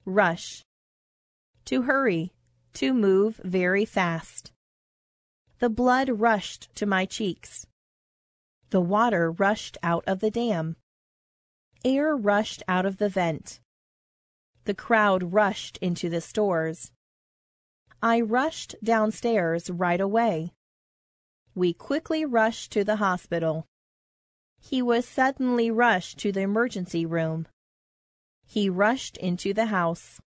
Rush. To hurry, to move very fast. The blood rushed to my cheeks. The water rushed out of the dam. Air rushed out of the vent. The crowd rushed into the stores. I rushed downstairs right away. We quickly rushed to the hospital. He was suddenly rushed to the emergency room. He rushed into the house.